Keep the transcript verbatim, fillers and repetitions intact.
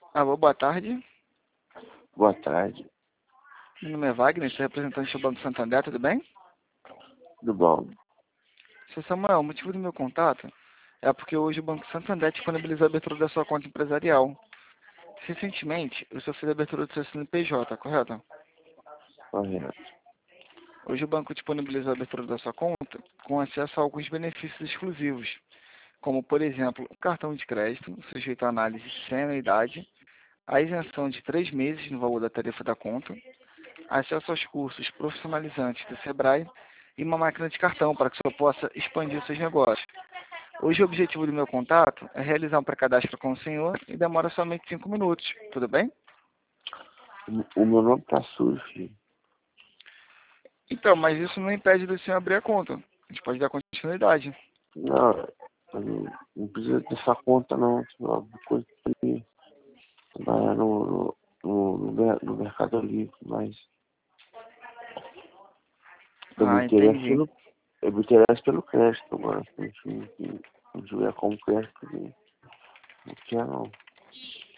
Alô, boa tarde. Boa tarde. Meu nome é Wagner, sou representante do Banco Santander, tudo bem? Tudo bom? Seu Samuel, o motivo do meu contato é porque hoje o Banco Santander disponibilizou a abertura da sua conta empresarial. Recentemente, o senhor fez a abertura do seu C N P J, correto? Correto. Hoje o banco disponibilizou a abertura da sua conta com acesso a alguns benefícios exclusivos, como, por exemplo, o cartão de crédito, sujeito a análise sem anuidade, a isenção de três meses no valor da tarifa da conta, acesso aos cursos profissionalizantes do Sebrae e uma máquina de cartão para que o senhor possa expandir seus negócios. Hoje o objetivo do meu contato é realizar um pré-cadastro com o senhor e demora somente cinco minutos, tudo bem? O, o meu nome tá sujo, filho. Então, mas isso não impede do senhor abrir a conta. A gente pode dar continuidade. Não, eu não, não precisa dessa conta não. Só coisa que trabalhar no, no, no, no mer- no Mercado Livre, mas eu me Ah, interesso entendi. pelo, eu me interesso pelo crédito agora. Se não, se não tiver como crédito, não não quer não.